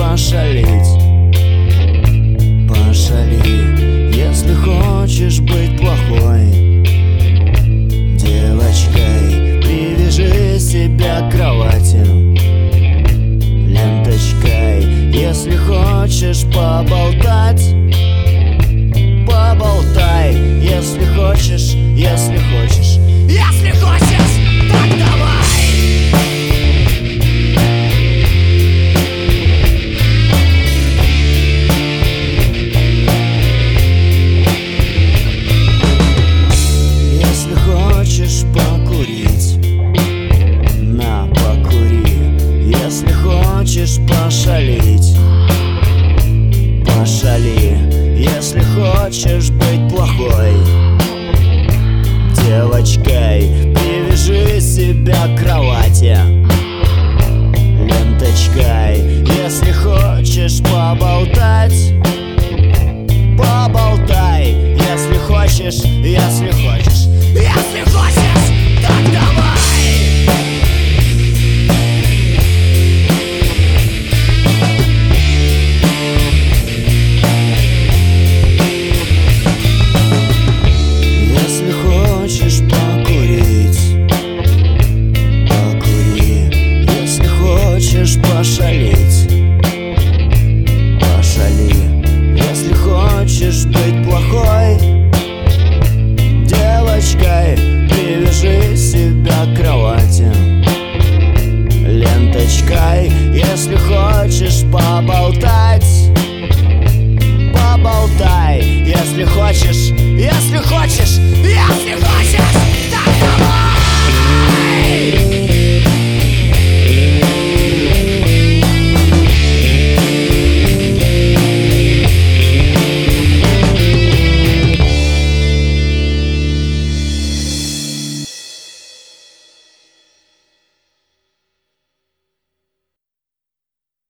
пошалить, пошали. Если хочешь быть плохой девочкой, привяжи себя к кровати ленточкой. Если хочешь поболтать, поболтай. Если хочешь, если хочешь, если хочешь, так давай. Если хочешь покурить, на, покури. Если хочешь пошалить, пошали. Если хочешь быть плохой девочкой, привяжи себя к кровати ленточкой. Если хочешь поболтать, поболтай. Если хочешь, если хочешь, если хочешь, так давай. Пошалить, пошали. Если хочешь быть плохой девочкой, привяжи себя к кровати ленточкой. Если хочешь поболтать,